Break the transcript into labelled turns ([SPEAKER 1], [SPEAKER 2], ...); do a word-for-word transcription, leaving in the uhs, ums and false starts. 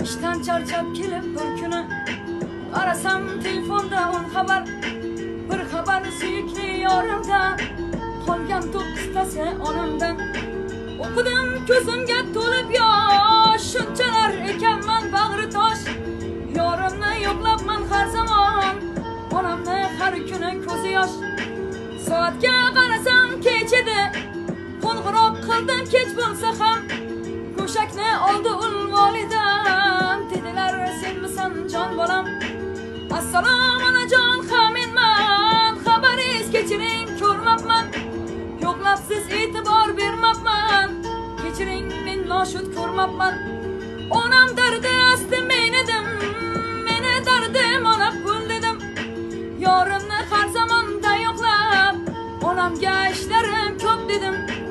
[SPEAKER 1] ishdan charchab kelib bir kuni qarasam telefonda on xabar, bir xabar suyukli yorimdan, qolgan to'qqiztasi onamdan. O'qidim ko'zimga to'lib yosh, shunchalar ekanman bag'ri tosh. Yorimni yo'qlabman har zamon, onamni har kuni ko'zi yosh. Soatga qarasam kech edi, qo'ng'iroq qildim kech bo'lsa ham. Go'shakni oldi ul volidam, dedilar senmisan jon bolam. Assalom onajon, ha menman, xabaringiz kechiring ko'rmabman. Yo'qlabsiz e'tibor bermabman, kechiring men noshud ko'rmabman. Onam dardi asti men edim, meni dardim ona pul dedim. Yorimni har zamonda yo'qlab, onamga ishlarim ko'p dedim.